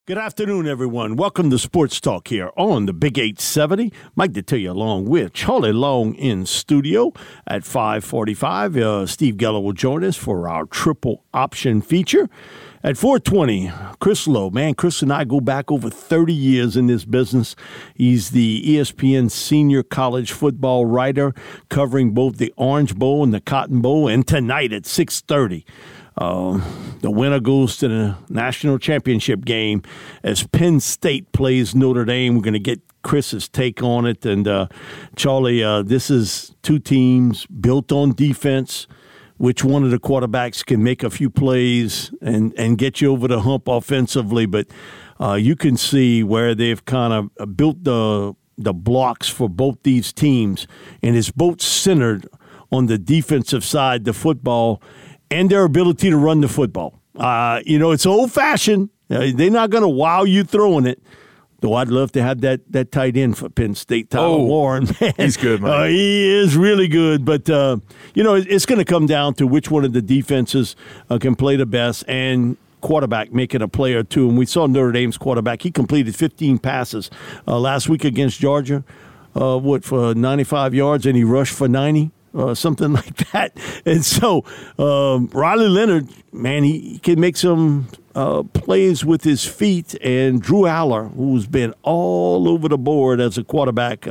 Good afternoon, everyone. Welcome to Sports Talk here on the Big 870. Mike Detillier along with Charlie Long in studio at 5:45. Steve Geller will join us for our triple option feature. At 4:20, Chris Lowe. Man, Chris and I go back over 30 years in this business. He's the ESPN senior college football writer covering both the Orange Bowl and the Cotton Bowl. And tonight at 6:30, the winner goes to the national championship game as Penn State plays Notre Dame. We're going to get Chris's take on it. And Charlie, this is two teams built on defense. Which one of the quarterbacks can make a few plays and get you over the hump offensively. But you can see where they've kind of built the blocks for both these teams. And it's both centered on the defensive side, the football, and their ability to run the football. It's old-fashioned. They're not going to wow you throwing it. Though I'd love to have that tight end for Penn State, Tyler Warren. Man. He's good, man. He is really good. But, it's going to come down to which one of the defenses can play the best and quarterback making a play or two. And we saw Notre Dame's quarterback. He completed 15 passes last week against Georgia, for 95 yards, and he rushed for 90. Something like that. And so Riley Leonard, man, he can make some plays with his feet. And Drew Aller, who's been all over the board as a quarterback,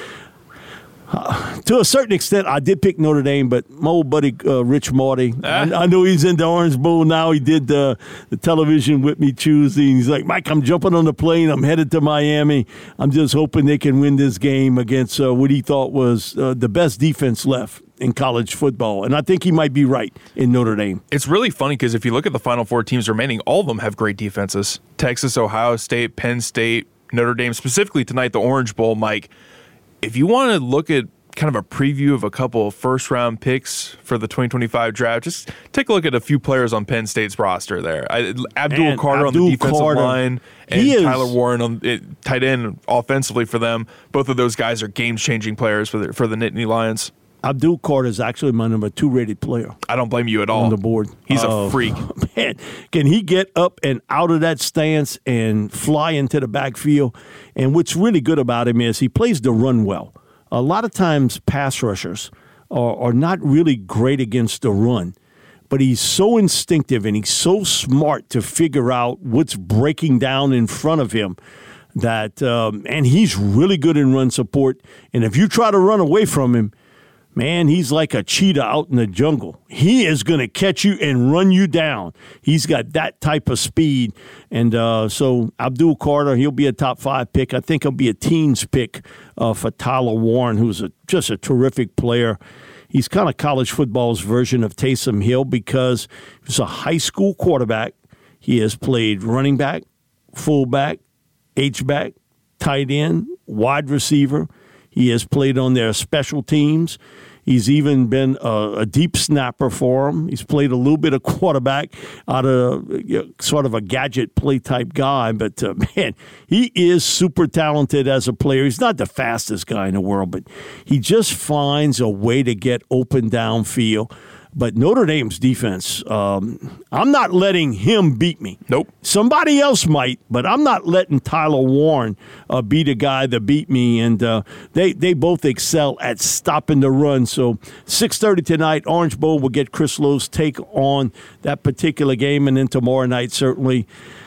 to a certain extent, I did pick Notre Dame, but my old buddy Rich Marty, I know he's in the Orange Bowl now. He did the television with me Tuesday. And he's like, Mike, I'm jumping on the plane. I'm headed to Miami. I'm just hoping they can win this game against what he thought was the best defense left in college football. And I think he might be right in Notre Dame. It's really funny because if you look at the Final Four teams remaining, all of them have great defenses. Texas, Ohio State, Penn State, Notre Dame, specifically tonight, the Orange Bowl, Mike. If you want to look at kind of a preview of a couple of first-round picks for the 2025 draft, just take a look at a few players on Penn State's roster there. Abdul Carter on the defensive line and Tyler Warren on tight end offensively for them. Both of those guys are game-changing players for the Nittany Lions. Abdul Carter is actually my number 2 rated player. I don't blame you at all. On the board. He's a freak. Man, can he get up and out of that stance and fly into the backfield? And what's really good about him is he plays the run well. A lot of times pass rushers are not really great against the run, but he's so instinctive and he's so smart to figure out what's breaking down in front of him that, and he's really good in run support. And if you try to run away from him, man, he's like a cheetah out in the jungle. He is going to catch you and run you down. He's got that type of speed. And so Abdul Carter, he'll be a top 5 pick. I think he'll be a teens pick for Tyler Warren, who's just a terrific player. He's kind of college football's version of Taysom Hill because he's a high school quarterback. He has played running back, fullback, H-back, tight end, wide receiver. He has played on their special teams. He's even been a deep snapper for them. He's played a little bit of quarterback out of sort of a gadget play type guy. But, man, he is super talented as a player. He's not the fastest guy in the world, but he just finds a way to get open downfield. But Notre Dame's defense, I'm not letting him beat me. Nope. Somebody else might, but I'm not letting Tyler Warren be the guy that beat me. And they both excel at stopping the run. So 6:30 tonight, Orange Bowl will get Chris Lowe's take on that particular game. And then tomorrow night, certainly,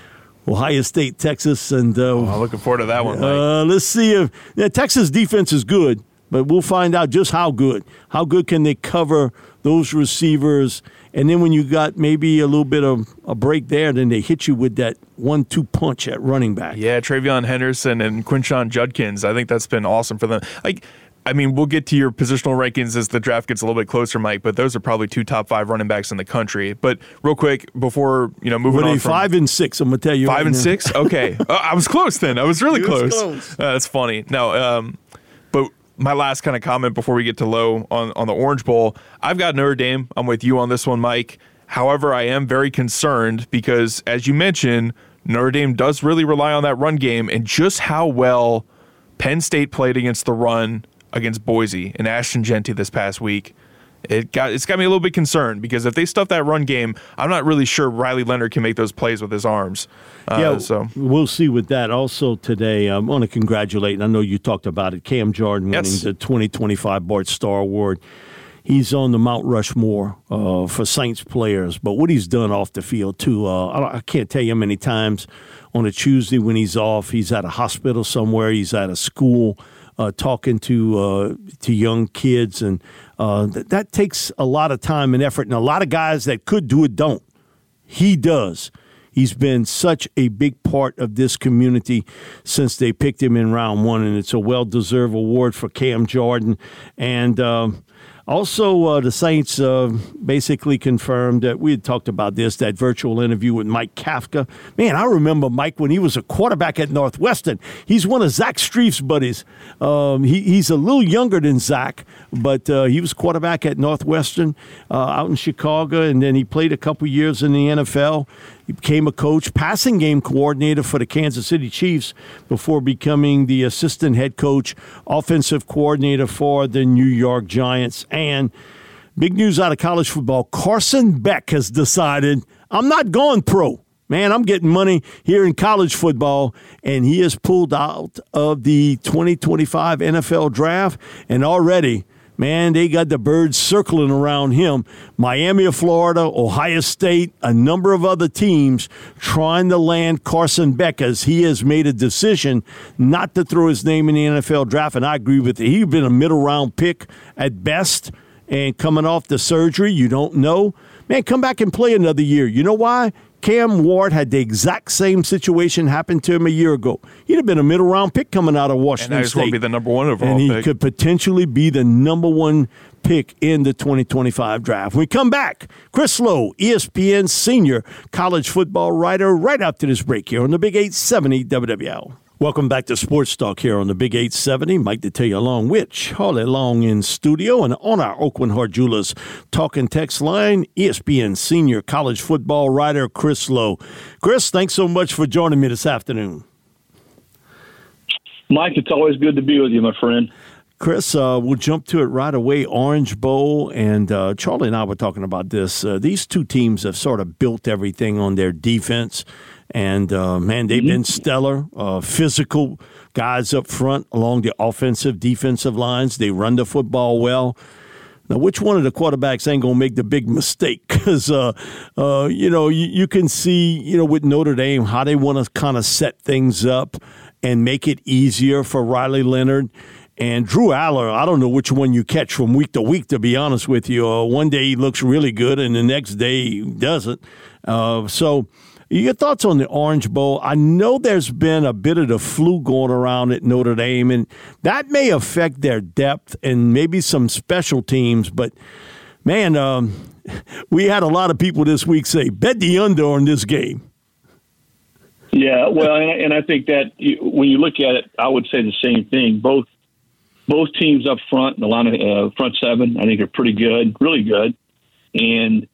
Ohio State, Texas. And I'm looking forward to that one, Mike. Let's see if Texas defense is good. But we'll find out just how good. How good can they cover those receivers? And then when you got maybe a little bit of a break there, then they hit you with that 1-2 punch at running back. Yeah, Travion Henderson and Quinshon Judkins. I think that's been awesome for them. We'll get to your positional rankings as the draft gets a little bit closer, Mike, but those are probably 2 top 5 running backs in the country. But real quick, before moving on from 5 and 6, I'm going to tell you 5 and 6? Okay. I was close then. I was really close. That's funny. Now, but my last kind of comment before we get to Lowe on the Orange Bowl, I've got Notre Dame. I'm with you on this one, Mike. However, I am very concerned because, as you mentioned, Notre Dame does really rely on that run game, and just how well Penn State played against the run against Boise and Ashton Jeanty this past week. it's got me a little bit concerned because if they stuff that run game, I'm not really sure Riley Leonard can make those plays with his arms. So we'll see with that. Also today, I want to congratulate, and I know you talked about it, Cam Jordan winning the 2025 Bart Starr Award. He's on the Mount Rushmore for Saints players, but what he's done off the field, too, I can't tell you how many times on a Tuesday when he's off, he's at a hospital somewhere, he's at a school talking to young kids, and that takes a lot of time and effort, and a lot of guys that could do it don't. He does. He's been such a big part of this community since they picked him in round 1, and it's a well-deserved award for Cam Jordan. And also, the Saints basically confirmed that we had talked about this, that virtual interview with Mike Kafka. Man, I remember Mike when he was a quarterback at Northwestern. He's one of Zach Strief's buddies. He's a little younger than Zach, but he was quarterback at Northwestern out in Chicago, and then he played a couple years in the NFL. He became a coach, passing game coordinator for the Kansas City Chiefs before becoming the assistant head coach, offensive coordinator for the New York Giants. And big news out of college football, Carson Beck has decided, I'm not going pro. Man, I'm getting money here in college football, and he has pulled out of the 2025 NFL draft, and already, man, they got the birds circling around him. Miami of Florida, Ohio State, a number of other teams trying to land Carson Beck as he has made a decision not to throw his name in the NFL draft, and I agree with it. He's been a middle-round pick at best, and coming off the surgery, you don't know. Man, come back and play another year. You know why? Cam Ward had the exact same situation happen to him a year ago. He'd have been a middle-round pick coming out of Washington State. And he be the number 1 overall pick. And he could potentially be the number 1 pick in the 2025 draft. When we come back, Chris Lowe, ESPN senior college football writer, right after this break here on the Big 870 WWL. Welcome back to Sports Talk here on the Big 870. Mike Detillier along with Charlie Long in studio and on our Oakland Heart Jewelers talk and text line, ESPN senior college football writer Chris Lowe. Chris, thanks so much for joining me this afternoon. Mike, it's always good to be with you, my friend. Chris, we'll jump to it right away. Orange Bowl, and Charlie and I were talking about this. These two teams have sort of built everything on their defense. And, man, they've been stellar, physical guys up front along the offensive, defensive lines. They run the football well. Now, which one of the quarterbacks ain't going to make the big mistake? Because, you can see, with Notre Dame, how they want to kind of set things up and make it easier for Riley Leonard. And Drew Aller, I don't know which one you catch from week to week, to be honest with you. One day he looks really good, and the next day he doesn't. So your thoughts on the Orange Bowl? I know there's been a bit of the flu going around at Notre Dame, and that may affect their depth and maybe some special teams. But, man, we had a lot of people this week say, bet the under on this game. Yeah, well, and I think that when you look at it, I would say the same thing. Both teams up front, the line of front seven, I think are pretty good, really good. And,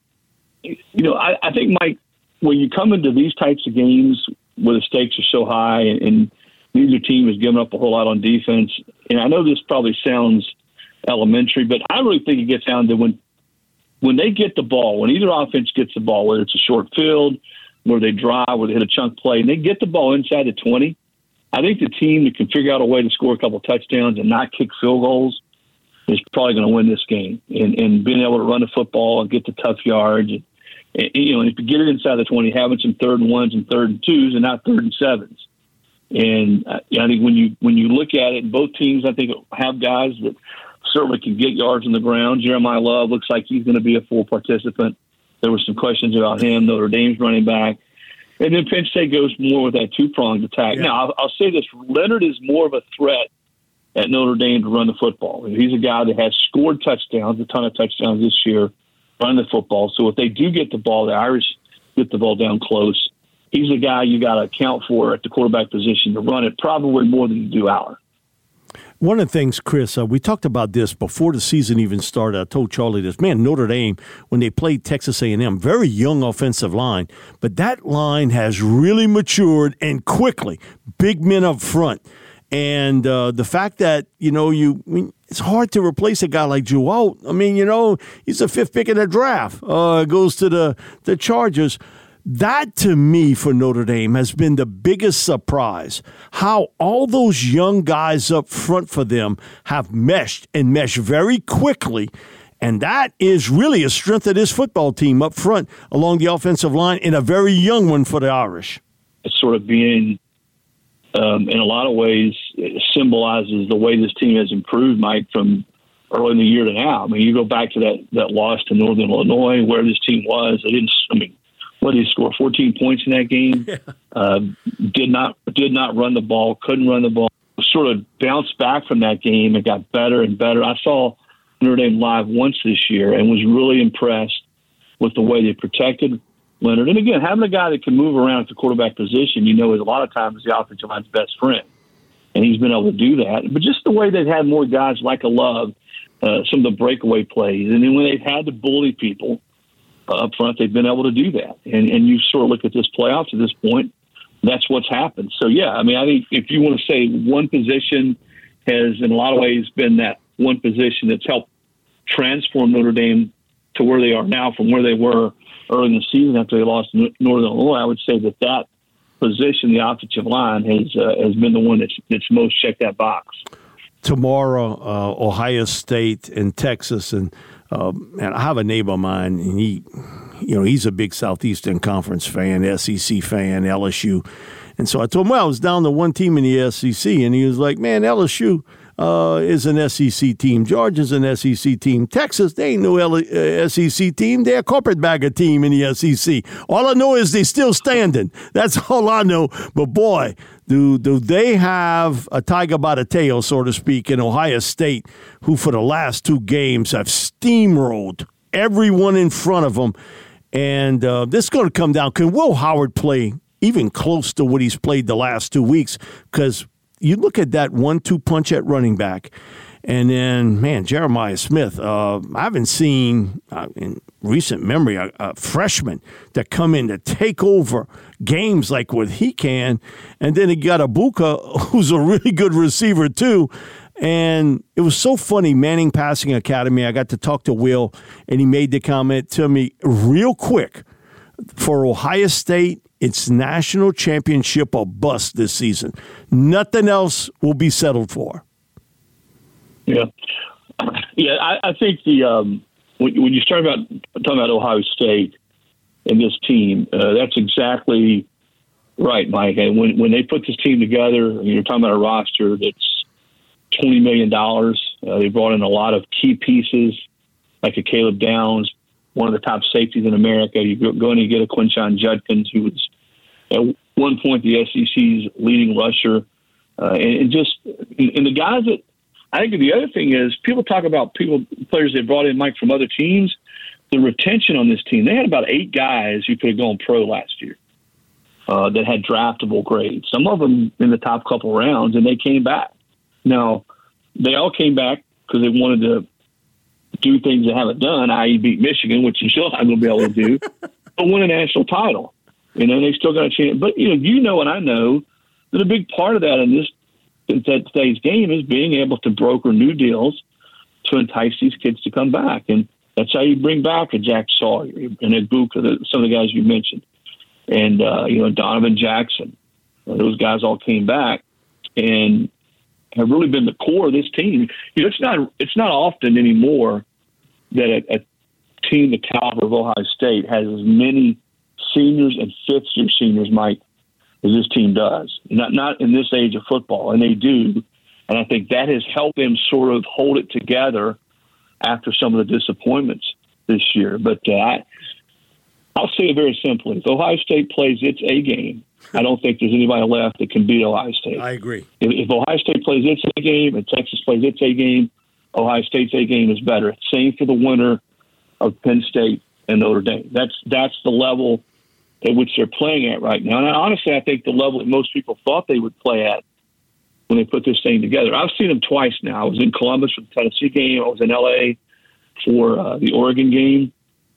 I think, Mike, when you come into these types of games where the stakes are so high and neither team has given up a whole lot on defense, and I know this probably sounds elementary, but I really think it gets down to when they get the ball, when either offense gets the ball, whether it's a short field, where they drive, where they hit a chunk play, and they get the ball inside the 20, I think the team that can figure out a way to score a couple of touchdowns and not kick field goals is probably going to win this game. And being able to run the football and get the tough yards, and if you get it inside the 20, having some 3rd and 1s and 3rd and 2s and not 3rd and 7s. And I think when you look at it, both teams, I think, have guys that certainly can get yards on the ground. Jeremiah Love looks like he's going to be a full participant. There were some questions about him, Notre Dame's running back. And then Penn State goes more with that two-pronged attack. Yeah. Now, I'll say this. Leonard is more of a threat at Notre Dame to run the football. He's a guy that has scored touchdowns, a ton of touchdowns this year, running the football. So if they do get the ball, the Irish get the ball down close, he's the guy you got to account for at the quarterback position to run it probably more than you do Aller. One of the things, Chris, we talked about this before the season even started. I told Charlie this. Man, Notre Dame, when they played Texas A&M, very young offensive line, but that line has really matured and quickly. Big men up front. And the fact that, it's hard to replace a guy like Drew Alt. I mean, he's the 5th pick in the draft. Goes to the Chargers. That, to me, for Notre Dame, has been the biggest surprise. How all those young guys up front for them have meshed very quickly. And that is really a strength of this football team up front along the offensive line, and a very young one for the Irish. It's sort of being, in a lot of ways, it symbolizes the way this team has improved, Mike, from early in the year to now. I mean, you go back to that loss to Northern Illinois, where this team was. What did he score? 14 points in that game. Yeah. Did not run the ball. Couldn't run the ball. Sort of bounced back from that game and got better and better. I saw Notre Dame live once this year and was really impressed with the way they protected Leonard. And again, having a guy that can move around at the quarterback position, is a lot of times the offensive line's best friend, and he's been able to do that. But just the way they've had more guys like a Love, some of the breakaway plays, and then when they've had to bully people up front, they've been able to do that. And you sort of look at this playoffs at this point, that's what's happened. So, yeah, I think if you want to say one position has in a lot of ways been that one position that's helped transform Notre Dame to where they are now from where they were early in the season after they lost to Northern Illinois, I would say that position, the offensive line, has been the one that's most checked that box. Tomorrow, Ohio State and Texas, and I have a neighbor of mine, and he's a big Southeastern Conference fan, SEC fan, LSU. And so I told him, I was down to one team in the SEC, and he was like, man, LSU is an SEC team. Georgia's an SEC team. Texas, they ain't no SEC team. They're a carpetbagger team in the SEC. All I know is they still standing. That's all I know. But, boy, do they have a tiger by the tail, so to speak, in Ohio State, who for the last 2 games have steamrolled everyone in front of them. And this is going to come down. Can Will Howard play even close to what he's played the last 2 weeks? Because you look at that 1-2 punch at running back, and then, man, Jeremiah Smith. I haven't seen in recent memory a freshman that come in to take over games like what he can. And then he got Abuka, who's a really good receiver too. And it was so funny, Manning Passing Academy. I got to talk to Will, and he made the comment to me real quick. For Ohio State, it's national championship or bust this season. Nothing else will be settled for. Yeah. I think when you start talking about Ohio State and this team, that's exactly right, Mike. And when they put this team together, you're talking about a roster that's $20 million. They brought in a lot of key pieces, like a Caleb Downs, one of the top safeties in America. You go in and get a Quinshon Judkins, who was at one point the SEC's leading rusher. And the guys that I think the other thing is people talk about players they brought in, Mike, from other teams. The retention on this team, they had about 8 guys who could have gone pro last year that had draftable grades. Some of them in the top couple rounds, and they came back. Now, they all came back because they wanted to do things they haven't done, i.e. beat Michigan, which you still not going to be able to do, but win a national title. They still got a chance. But, and I know that a big part of that in today's game is being able to broker new deals to entice these kids to come back. And that's how you bring back a Jack Sawyer and a Buka, some of the guys you mentioned. And, Donovan Jackson. Those guys all came back and have really been the core of this team. It's not often anymore that a team the caliber of Ohio State has as many seniors and fifth-year seniors, Mike, as this team does. Not in this age of football, and they do. And I think that has helped them sort of hold it together after some of the disappointments this year. But I'll say it very simply. If Ohio State plays its A game, I don't think there's anybody left that can beat Ohio State. I agree. If Ohio State plays its A game and Texas plays its A game, Ohio State's A game is better. Same for the winner of Penn State and Notre Dame. That's the level at which they're playing at right now. And honestly, I think the level that most people thought they would play at when they put this thing together. I've seen them twice now. I was in Columbus for the Tennessee game. I was in L.A. for the Oregon game.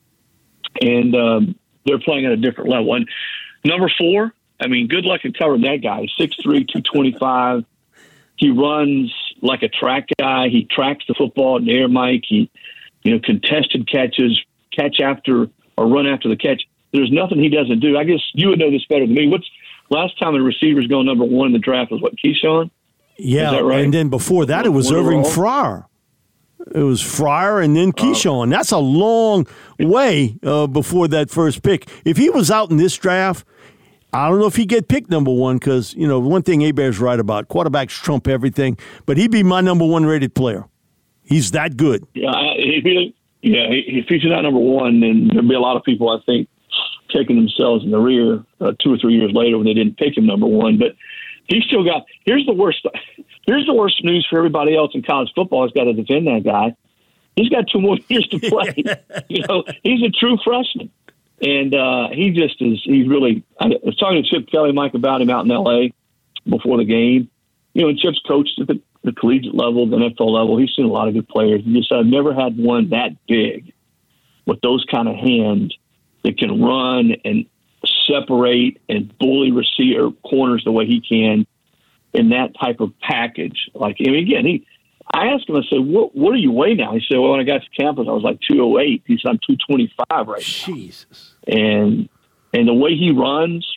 And they're playing at a different level. And number 4, good luck in covering that guy. 6'3", 225. He runs like a track guy. He tracks the football in the air, Mike. He, contested catches, catch after or run after the catch. There's nothing he doesn't do. I guess you would know this better than me. What's last time a receiver's going number one in the draft was what, Keyshawn? Yeah, is that right? And then before that, it was Irving Fryer. It was Fryer and then Keyshawn. That's a long way before that first pick. If he was out in this draft, I don't know if he'd get picked number one because, one thing Hebert's right about, quarterbacks trump everything, but he'd be my number one rated player. He's that good. Yeah, if he's not number one, then there'd be a lot of people, I think, kicking themselves in the rear 2 or 3 years later when they didn't pick him number one. But he's still got – here's the worst news for everybody else in college football has got to defend that guy. He's got 2 more years to play. He's a true freshman. And he just is – he's really – I was talking to Chip Kelly, Mike, about him out in L.A. before the game. And Chip's coached at the collegiate level, the NFL level. He's seen a lot of good players. He just said, I've never had one that big with those kind of hands that can run and separate and bully receiver corners the way he can in that type of package. I asked him, I said, what do you weigh now? He said, well, when I got to campus, I was like 208. He said, I'm 225 right now. Jesus. And the way he runs,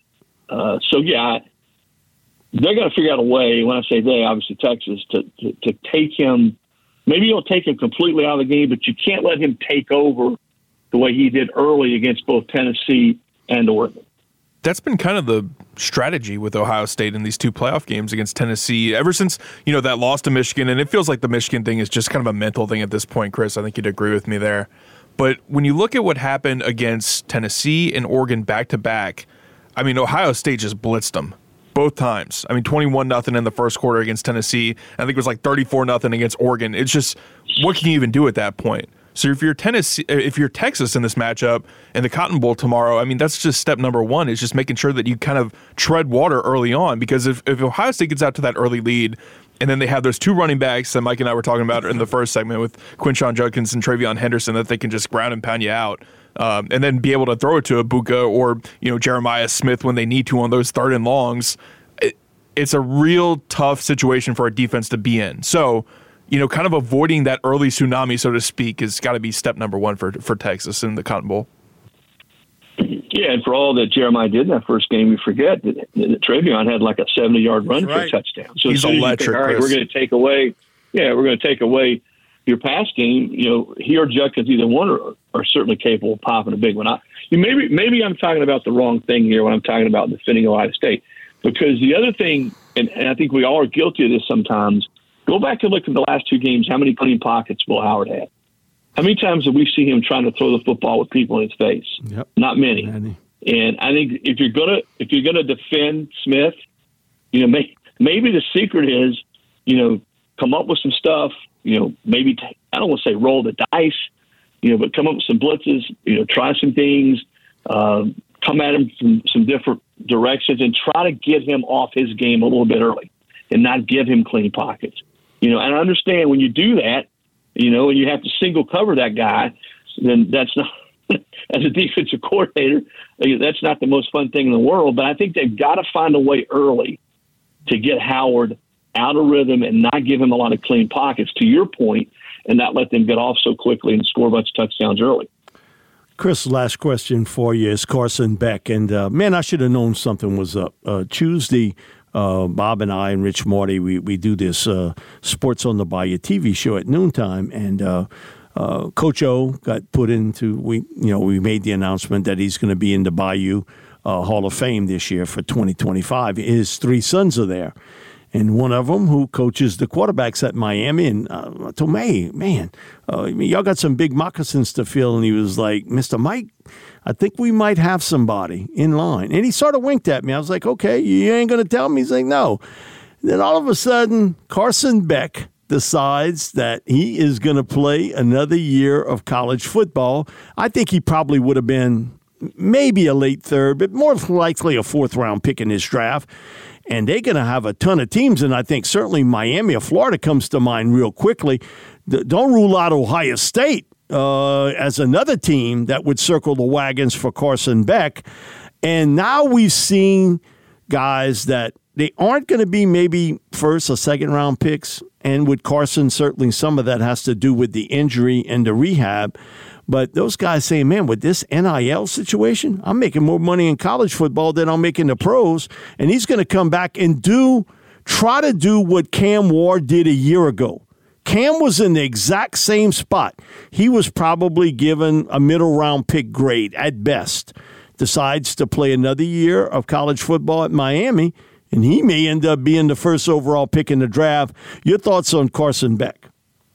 they're going to figure out a way, when I say they, obviously Texas, to take him. Maybe you'll take him completely out of the game, but you can't let him take over the way he did early against both Tennessee and Oregon. That's been kind of the strategy with Ohio State in these 2 playoff games against Tennessee ever since, that loss to Michigan. And it feels like the Michigan thing is just kind of a mental thing at this point, Chris. I think you'd agree with me there. But when you look at what happened against Tennessee and Oregon back-to-back, Ohio State just blitzed them both times. 21-0 in the first quarter against Tennessee. I think it was like 34-0 against Oregon. It's just, what can you even do at that point? So if you're Texas in this matchup in the Cotton Bowl tomorrow, that's just step number one, is just making sure that you kind of tread water early on. Because if Ohio State gets out to that early lead, and then they have those 2 running backs that Mike and I were talking about in the first segment with Quinshon Judkins and Travion Henderson, that they can just ground and pound you out, and then be able to throw it to Ibuka or Jeremiah Smith when they need to on those 3rd and longs, it's a real tough situation for a defense to be in. So, kind of avoiding that early tsunami, so to speak, has got to be step number one for Texas in the Cotton Bowl. Yeah, and for all that Jeremiah did in that first game, we forget that Travion had like a 70-yard run for a touchdown. So he's electric. All right, we're going to take away your pass game. He or Judkins, either one, are certainly capable of popping a big one. Maybe I'm talking about the wrong thing here when I'm talking about defending Ohio State, because the other thing, and I think we all are guilty of this sometimes. Go back and look at the last 2 games. How many clean pockets Will Howard had? How many times have we seen him trying to throw the football with people in his face? Yep. Not many. And I think if you're gonna defend Smith, maybe the secret is, come up with some stuff. Maybe I don't want to say roll the dice, but come up with some blitzes. Try some things. Come at him from some different directions and try to get him off his game a little bit early, and not give him clean pockets. And I understand when you do that, and you have to single cover that guy, then that's not, as a defensive coordinator, that's not the most fun thing in the world. But I think they've got to find a way early to get Howard out of rhythm and not give him a lot of clean pockets, to your point, and not let them get off so quickly and score a bunch of touchdowns early. Chris, last question for you is Carson Beck. And, I should have known something was up. Tuesday, Bob and I and Rich Marty, we do this Sports on the Bayou TV show at noontime, and Coach O got put into, we made the announcement that he's going to be in the Bayou Hall of Fame this year for 2025. His 3 sons are there. And one of them, who coaches the quarterbacks at Miami, and I told him, hey, man, y'all got some big moccasins to fill. And he was like, Mr. Mike, I think we might have somebody in line. And he sort of winked at me. I was like, okay, you ain't going to tell me? He's like, no. Then all of a sudden, Carson Beck decides that he is going to play another year of college football. I think he probably would have been maybe a late 3rd, but more likely a 4th-round pick in this draft. And they're going to have a ton of teams, and I think certainly Miami or Florida comes to mind real quickly. Don't rule out Ohio State as another team that would circle the wagons for Carson Beck. And now we've seen guys that they aren't going to be maybe first or second round picks. And with Carson, certainly some of that has to do with the injury and the rehab. But those guys saying, man, with this NIL situation, I'm making more money in college football than I'm making the pros. And he's going to come back and try to do what Cam Ward did a year ago. Cam was in the exact same spot. He was probably given a middle round pick grade at best. Decides to play another year of college football at Miami, and he may end up being the first overall pick in the draft. Your thoughts on Carson Beck?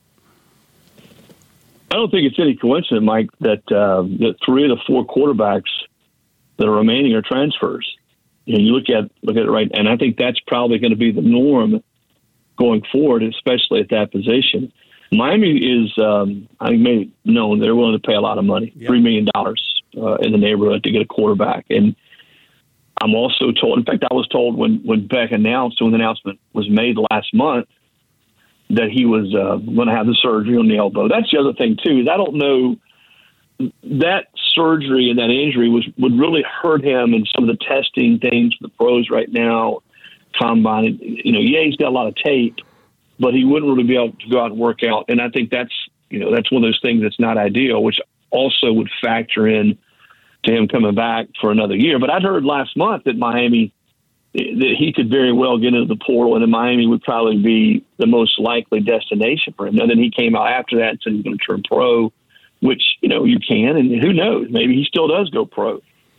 I don't think it's any coincidence, Mike, that 3 of the 4 quarterbacks that are remaining are transfers. You look at it right, and I think that's probably going to be the norm going forward, especially at that position. Miami is, I think, maybe known they're willing to pay a lot of money, $3 million in the neighborhood to get a quarterback. And I'm also told, in fact, I was told when Beck announced, when the announcement was made last month, that he was going to have the surgery on the elbow. That's the other thing, too, is I don't know, that surgery and that injury would really hurt him in some of the testing things for the pros right now, combine. He's got a lot of tape, but he wouldn't really be able to go out and work out. And I think that's one of those things that's not ideal, which also would factor in to him coming back for another year. But I'd heard last month that that he could very well get into the portal, and that Miami would probably be the most likely destination for him. And then he came out after that and said he's going to turn pro, which, you can, and who knows, maybe he still does go pro.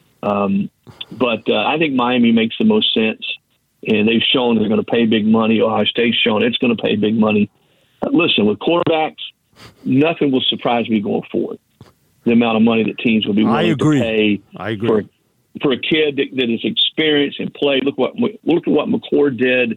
But I think Miami makes the most sense, and they've shown they're going to pay big money. Ohio State's shown it's going to pay big money. Listen, with quarterbacks, nothing will surprise me going forward. The amount of money that teams will be willing to pay for a kid that is experienced and played. Look at what McCord did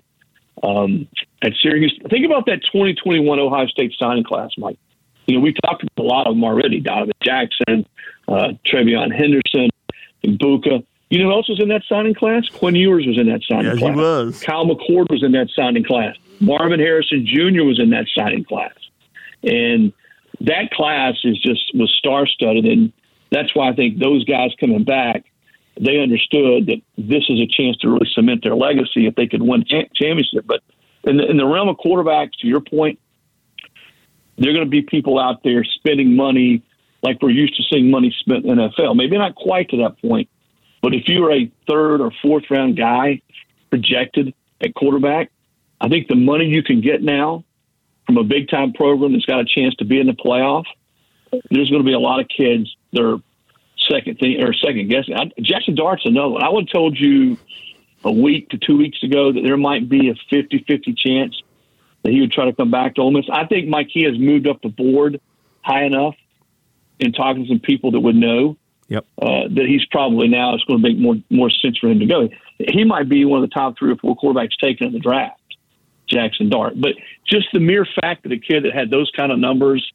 at Syracuse. Think about that 2021 Ohio State signing class, Mike. We talked about a lot of them already. Donovan Jackson, Trevion Henderson, Ibuka. You know who else was in that signing class? Quinn Ewers was in that signing class. He was. Kyle McCord was in that signing class. Marvin Harrison Jr. was in that signing class. And that class was star-studded, and that's why I think those guys coming back, they understood that this is a chance to really cement their legacy if they could win championship. But in the realm of quarterbacks, to your point, there are going to be people out there spending money like we're used to seeing money spent in the NFL. Maybe not quite to that point, but if you're a 3rd or 4th round guy projected at quarterback, I think the money you can get now from a big-time program that's got a chance to be in the playoff, there's going to be a lot of kids that are second guessing. Jackson Dart's another one. I would have told you a week to 2 weeks ago that there might be a 50-50 chance that he would try to come back to Ole Miss. I think Mikey has moved up the board high enough in talking to some people that would know that he's probably now it's going to make more sense for him to go. He might be one of the top 3 or 4 quarterbacks taken in the draft, Jackson Dart. But just the mere fact that a kid that had those kind of numbers,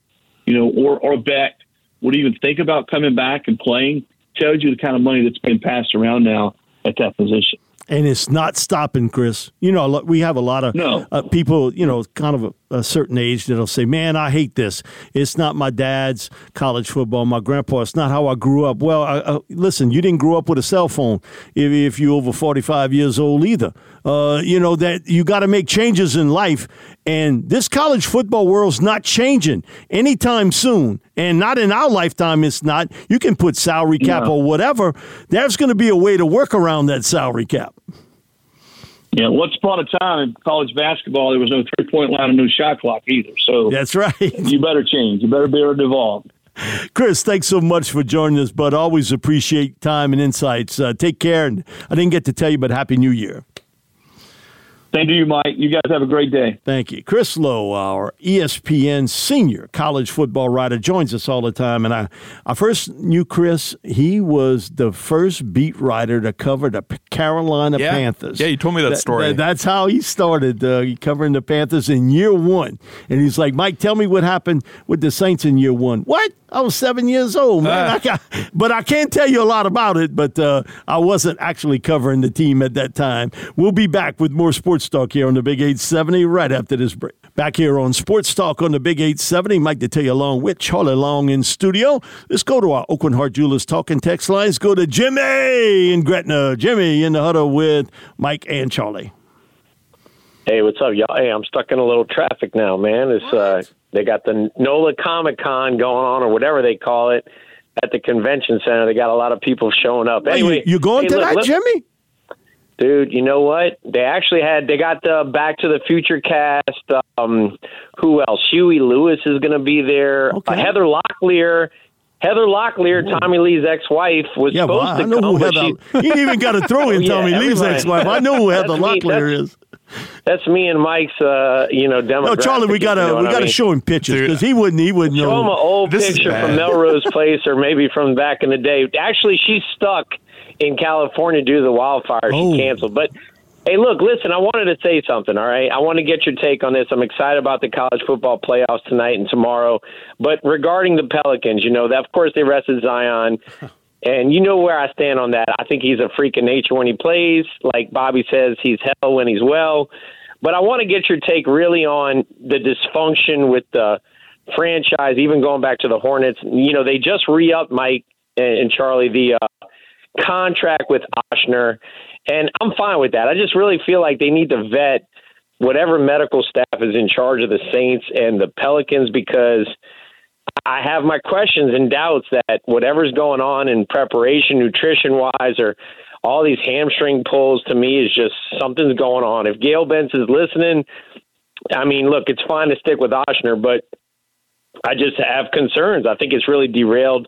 or Beck would even think about coming back and playing tells you the kind of money that's being passed around now at that position. And it's not stopping, Chris. We have a lot of people, kind of a certain age that'll say, man, I hate this. It's not my dad's college football, my grandpa. It's not how I grew up. Well, listen, you didn't grow up with a cell phone if you're over 45 years old either. That you got to make changes in life. And this college football world's not changing anytime soon. And not in our lifetime, it's not. You can put salary cap or whatever. There's going to be a way to work around that salary cap. Yeah, once upon a time in college basketball, there was no 3-point line and no shot clock either. So that's right. You better change. You better be able to evolve. Chris, thanks so much for joining us, bud. Always appreciate time and insights. Take care. And I didn't get to tell you, but Happy New Year. Thank you, Mike. You guys have a great day. Thank you. Chris Lowe, our ESPN senior college football writer, joins us all the time. And I first knew Chris. He was the first beat writer to cover the Carolina Panthers. Yeah, you told me that story. That's how he started covering the Panthers in year 1. And he's like, Mike, tell me what happened with the Saints in year 1. What? I was 7 years old, man. But I can't tell you a lot about it, but I wasn't actually covering the team at that time. We'll be back with more Sports Talk here on the Big 870 right after this break. Back here on Sports Talk on the Big 870, Mike Detillier along with Charlie Long in studio. Let's go to our Oakland Heart Jewelers talking text lines. Go to Jimmy in Gretna. Jimmy in the huddle with Mike and Charlie. Hey, what's up, y'all? Hey, I'm stuck in a little traffic now, man. It's they got the NOLA Comic Con going on, or whatever they call it, at the convention center. They got a lot of people showing up. Anyway, you going to that, Jimmy? Dude, you know what? They got the Back to the Future cast. Who else? Huey Lewis is going to be there. Okay. Heather Locklear, Tommy Lee's ex-wife, was supposed to come. You didn't even got to throw in Tommy Lee's ex-wife. I know who Heather Locklear is. That's me and Mike's, demographic. No, Charlie, we gotta show him pictures because he wouldn't know. Show him an old picture from Melrose Place, or maybe from back in the day. Actually, she's stuck in California due to the wildfire. She canceled. But hey, look, listen, I wanted to say something. All right, I want to get your take on this. I'm excited about the college football playoffs tonight and tomorrow. But regarding the Pelicans, that of course they rested Zion. And you know where I stand on that. I think he's a freak of nature when he plays. Like Bobby says, he's hell when he's well. But I want to get your take really on the dysfunction with the franchise, even going back to the Hornets. They just re-upped, Mike and Charlie, the contract with Ochsner. And I'm fine with that. I just really feel like they need to vet whatever medical staff is in charge of the Saints and the Pelicans, because I have my questions and doubts that whatever's going on in preparation, nutrition-wise, or all these hamstring pulls, to me, is just something's going on. If Gail Benz is listening, I mean, look, it's fine to stick with Ochsner, but I just have concerns. I think it's really derailed,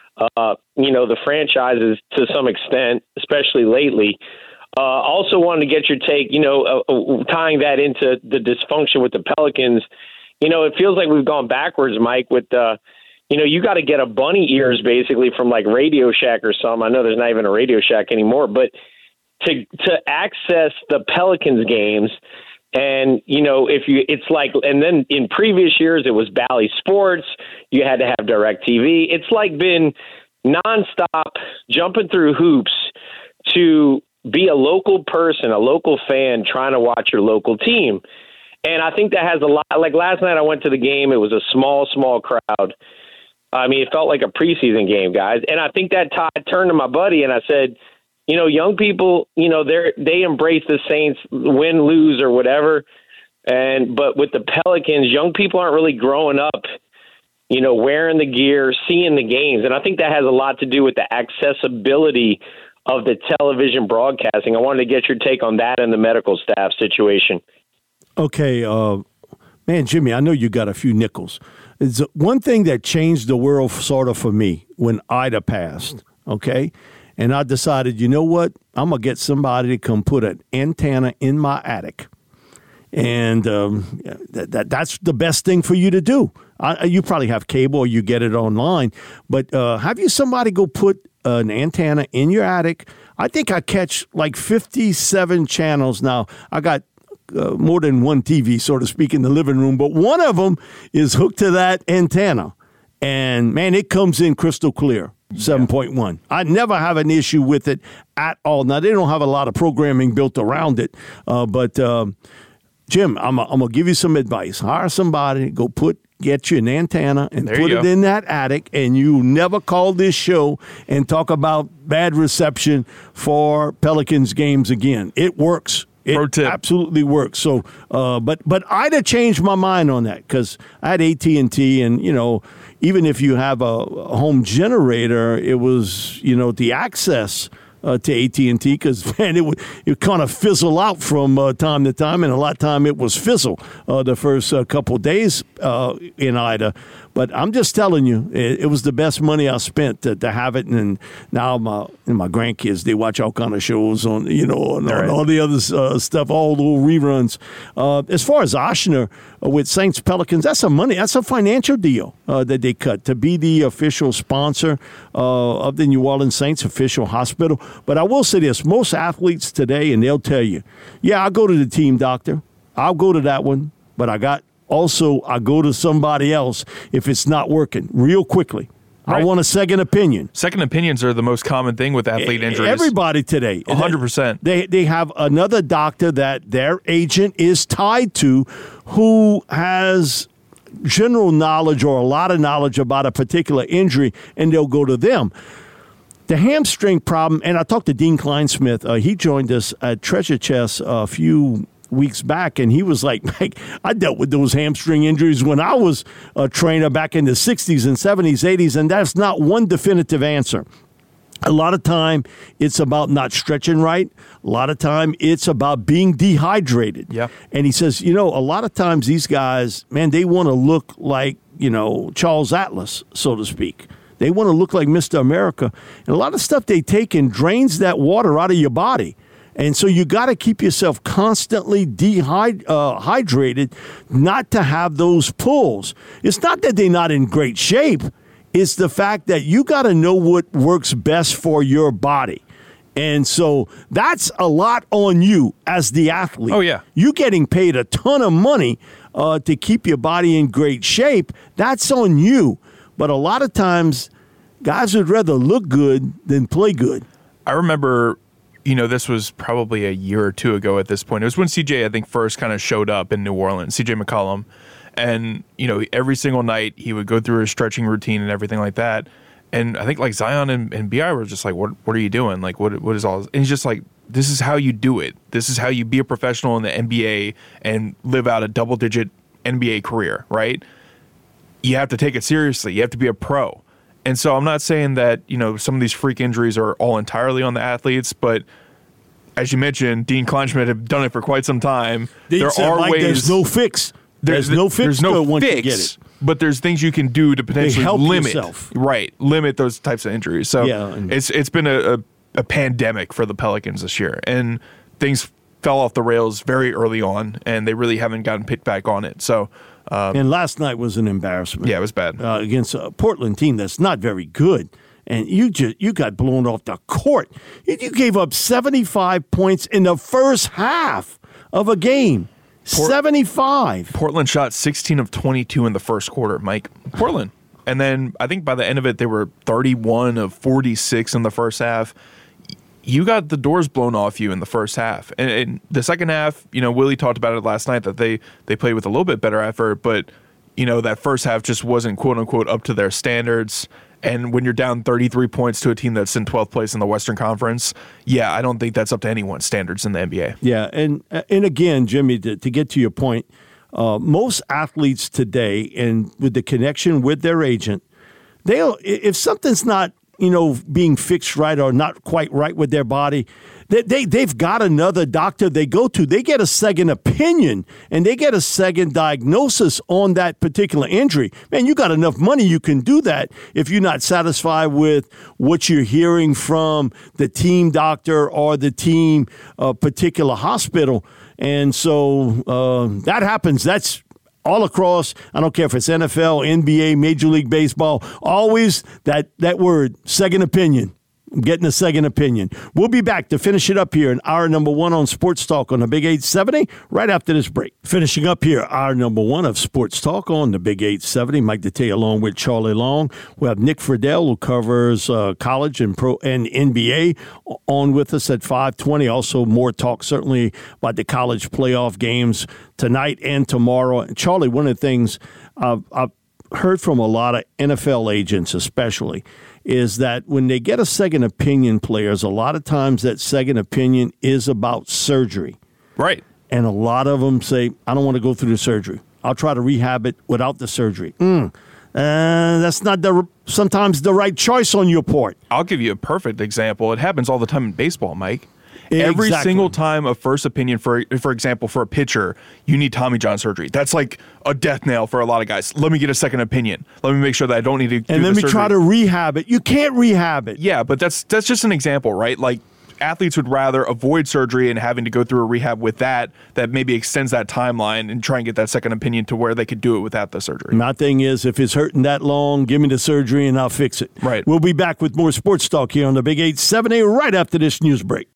the franchises to some extent, especially lately. Also wanted to get your take, tying that into the dysfunction with the Pelicans. It feels like we've gone backwards, Mike, with you got to get a bunny ears basically from like Radio Shack or something. I know there's not even a Radio Shack anymore, but to access the Pelicans games, and and then in previous years it was Bally Sports. You had to have DirecTV. It's like been nonstop jumping through hoops to be a local person, a local fan trying to watch your local team. And I think that has a lot. Like last night I went to the game. It was a small crowd. I mean, it felt like a preseason game, guys. And I think that turned to my buddy and I said, young people, they embrace the Saints, win, lose, or whatever. But with the Pelicans, young people aren't really growing up, wearing the gear, seeing the games. And I think that has a lot to do with the accessibility of the television broadcasting. I wanted to get your take on that and the medical staff situation. Okay, man, Jimmy, I know you got a few nickels. It's one thing that changed the world sort of for me when Ida passed, okay? And I decided, you know what? I'm going to get somebody to come put an antenna in my attic. And that's the best thing for you to do. You probably have cable or you get it online. But have you somebody go put an antenna in your attic? I think I catch like 57 channels now. I got more than one TV, so to speak, in the living room, but one of them is hooked to that antenna. And, man, it comes in crystal clear, 7.1. I never have an issue with it at all. Now, they don't have a lot of programming built around it, but, Jim, I'm going to give you some advice. Hire somebody, get you an antenna and put it in that attic, and you never call this show and talk about bad reception for Pelicans games again. It works. It absolutely works. So, but I'd have changed my mind on that because I had AT&T, and even if you have a home generator, it was the access to AT&T because man, it kind of fizzle out from time to time, and a lot of time it was fizzle the first couple of days in Ida. But I'm just telling you, it was the best money I spent to have it. And now my grandkids, they watch all kind of shows on, on all the other stuff, all the little reruns. As far as Ochsner with Saints Pelicans, that's a financial deal that they cut to be the official sponsor of the New Orleans Saints official hospital. But I will say this, most athletes today, and they'll tell you, yeah, I'll go to the team doctor. I'll go to that one, but I go to somebody else if it's not working real quickly. Right. I want a second opinion. Second opinions are the most common thing with athlete injuries. Everybody today. 100%. They have another doctor that their agent is tied to who has general knowledge or a lot of knowledge about a particular injury, and they'll go to them. The hamstring problem, and I talked to Dean Kleinsmith. He joined us at Treasure Chest a few weeks back, and he was like, Mike, I dealt with those hamstring injuries when I was a trainer back in the 60s and 70s, 80s, and that's not one definitive answer. A lot of time, it's about not stretching right. A lot of time, it's about being dehydrated. Yeah. And he says, a lot of times these guys, man, they want to look like, Charles Atlas, so to speak. They want to look like Mr. America. And a lot of stuff they take and drains that water out of your body. And so you got to keep yourself constantly hydrated not to have those pulls. It's not that they're not in great shape. It's the fact that you got to know what works best for your body. And so that's a lot on you as the athlete. Oh, yeah. You getting paid a ton of money to keep your body in great shape. That's on you. But a lot of times, guys would rather look good than play good. I remember, this was probably a year or two ago at this point. It was when CJ, I think, first kind of showed up in New Orleans, CJ McCollum. And, every single night he would go through his stretching routine and everything like that. And I think like Zion and B.I. were just like, what are you doing? Like, what is all this? And he's just like, this is how you do it. This is how you be a professional in the NBA and live out a double-digit NBA career, right? You have to take it seriously. You have to be a pro. And so I'm not saying that, some of these freak injuries are all entirely on the athletes, but as you mentioned, Dean Kleinschmidt have done it for quite some time. There are ways. There's no fix. There's no fix. Once you get it. But there's things you can do to potentially limit yourself. Right, limit those types of injuries. So yeah, it's been a pandemic for the Pelicans this year, and things fell off the rails very early on, and they really haven't gotten picked back on it. So. And last night was an embarrassment. Yeah, it was bad against a Portland team that's not very good, and you got blown off the court. You gave up 75 points in the first half of a game. 75. Portland shot 16 of 22 in the first quarter, Mike. Portland. And then I think by the end of it, they were 31 of 46 in the first half. You got the doors blown off you in the first half. And in the second half, Willie talked about it last night that they played with a little bit better effort, but, that first half just wasn't, quote unquote, up to their standards. And when you're down 33 points to a team that's in 12th place in the Western Conference, yeah, I don't think that's up to anyone's standards in the NBA. Yeah, and again, Jimmy, to get to your point, most athletes today, and with the connection with their agent, if something's not being fixed right or not quite right with their body, they've got another doctor they go to. They get a second opinion, and they get a second diagnosis on that particular injury. Man, you got enough money, you can do that if you're not satisfied with what you're hearing from the team doctor or the team particular hospital. And so that happens. That's all across. I don't care if it's NFL, NBA, Major League Baseball, always that word, second opinion. I'm getting a second opinion. We'll be back to finish it up here in hour number one on Sports Talk on the Big 870 right after this break. Finishing up here, hour number one of Sports Talk on the Big 870. Mike Detillier along with Charlie Long. We have Nick Friedel, who covers college and pro and NBA, on with us at 5:20. Also, more talk certainly about the college playoff games tonight and tomorrow. And Charlie, one of the things I've heard from a lot of NFL agents especially is that when they get a second opinion, players, a lot of times that second opinion is about surgery. Right. And a lot of them say, I don't want to go through the surgery. I'll try to rehab it without the surgery. That's not sometimes the right choice on your part. I'll give you a perfect example. It happens all the time in baseball, Mike. Exactly. Every single time a first opinion, for example, for a pitcher, you need Tommy John surgery. That's like a death knell for a lot of guys. Let me get a second opinion. Let me make sure that I don't need to do and let me surgery. Try to rehab it. You can't rehab it. Yeah, but that's just an example, right? Like athletes would rather avoid surgery and having to go through a rehab with that maybe extends that timeline and try and get that second opinion to where they could do it without the surgery. My thing is, if it's hurting that long, give me the surgery and I'll fix it. Right. We'll be back with more Sports Talk here on the Big 870 right after this news break.